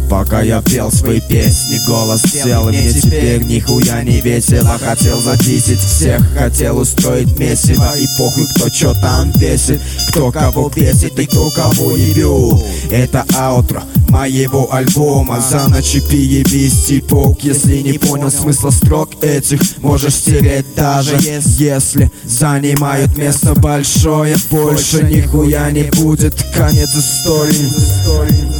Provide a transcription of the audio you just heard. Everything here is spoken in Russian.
Пока я пел свои песни, голос сел, и мне теперь нихуя не весело. Хотел задисить всех, хотел устроить месиво, и похуй, кто чё там бесит, кто кого бесит и кто кого ебет. Это аутро моего альбома. За ночь явись, типок. Если не понял смысла строк этих, можешь стереть даже если занимают место большое. Больше нихуя не будет, конец истории.